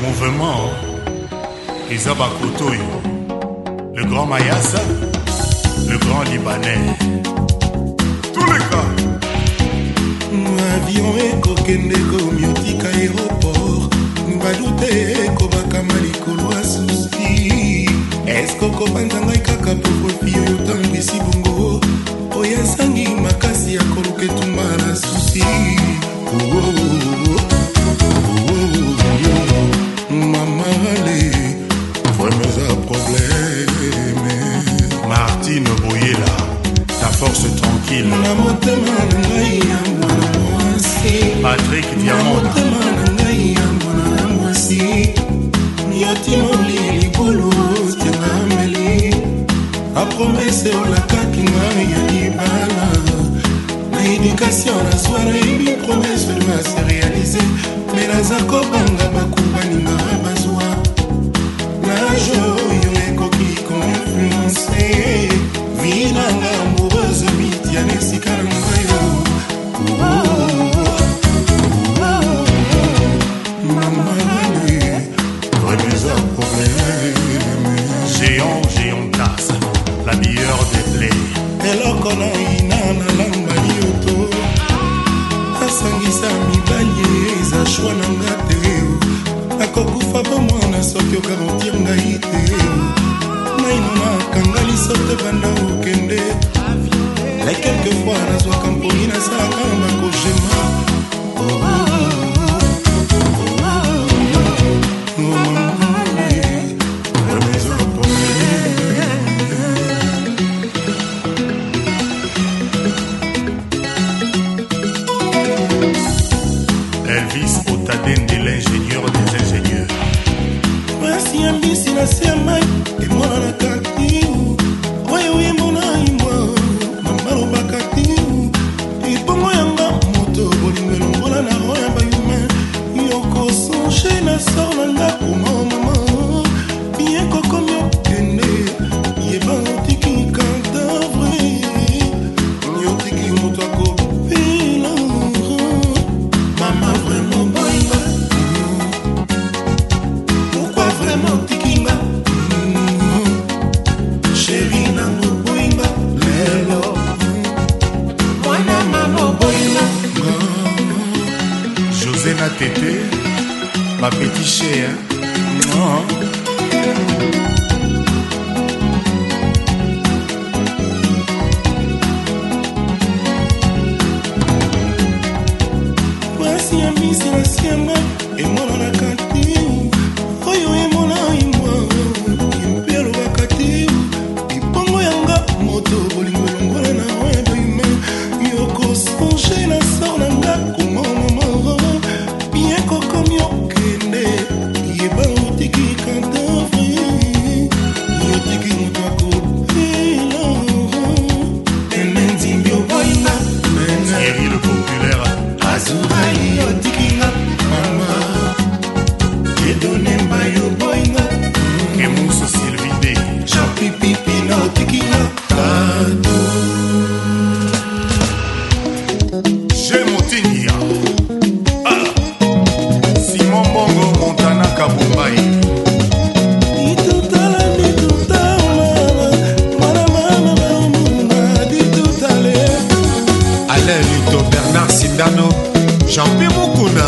mouvement Isaba Kotoyo, le grand Mayassa, le grand Libanais. Tous les cas. Avion ekokende komiotika aéroport badute ekobakama likolo ya susi eske okobanda ngai kaka po profi oyo otambwisi bongo oyo asangi makasi ya koluka etumba na susi mamale vraiment un problème. Martine Boyela, ta force tranquille. Na motema na ngai ya mwana mwasi Patrick Diamond, na motema na ngai ya mwana mwasi yotimoli libulu tianga meli apromese olakaki ngai ya libala na éducation na soir ebi promese doit se réaliser mais naza kobanga bakubaninga bazwa najo oyo ekoki koinfluence vie nanga amoureuse mitiana esika na ngai Géant tasse, la meilleure des plaies. eloko na ina na lamba lioto asangisa mibali eza shwa na nga te akokufa bomwana soki okarotir ngai te naino nakanga liso te banda okende la quelquefois nazwaka mponi nasalaka bakojema Elvis Otadende, l'ingénieur des ingénieurs. Merci ambisi na sema emona na kati wewe emona imwa mamalo bakati ipongo yanga moto bolingo longola na roya bayuma yoko songe na sona ndako mama bien kokomi okende yeba otiki kantavre yotiki moto akopela mama vraiment boinga pourquoi vraiment tikinga chéri nango boinga lelo mwana mama boinga José Natete, ma petite chère. Non. Voici un misi na siamba emona na kati oyo emona imwa impelo bakati ipongo yanga moto bolingo longola na oya boima yoko songe na sor na ndako mama bien kokomi okende yeba otiki kantavre yotiki moto akopela enenzimbi oboinga Thierry le populaire. Azurai yotikinga mama Yedone mbayo boinga Kemuso Sylvide. Champipipi na otikinga Kado J'ai Motingia. Ah. Simon Bongo Montana Kabumbai. Ditutala Mwana mama ditutale Alain Lito, Bernard Sindano, Jean-Pierre Moukouna,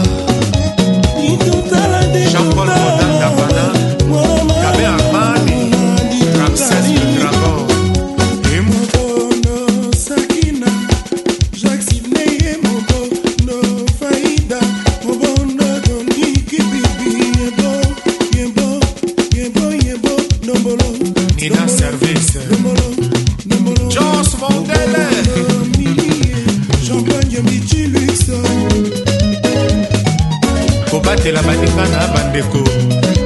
Jean-Paul Rodin Davana, Kabé Armani, Ramsès le Dragon. Emobono Sakina Jacques Sidney Emobono Faïda Mobono Doniki Bibi Yebo Nombolo Nina Service, Nombolo Joss Mondele, Champagne Michilux Kobate la Banikana Bandeko.